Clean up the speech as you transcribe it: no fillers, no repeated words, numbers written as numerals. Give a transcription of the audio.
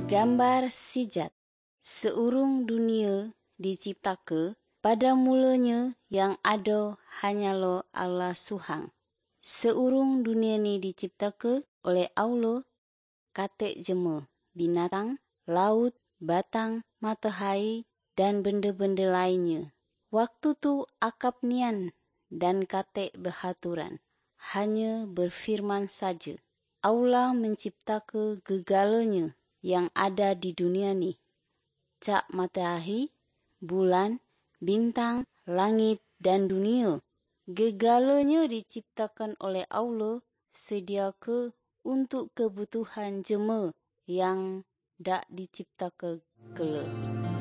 Gambar sijat. Seurung dunia diciptake, pada mulanya yang ada hanyalah Allah Suhang. Seurung dunia ni diciptake oleh Allah, katek jema, binatang, laut, batang, matahari, dan benda-benda lainnya. Waktu tu akap nian dan katek berhaturan, hanya berfirman saja. Allah menciptake gegalanya yang ada di dunia ni. Cak matahari, bulan, bintang, langit dan dunia. Gegalanya diciptakan oleh Allah sediaka untuk kebutuhan jema yang dak diciptakan kelak.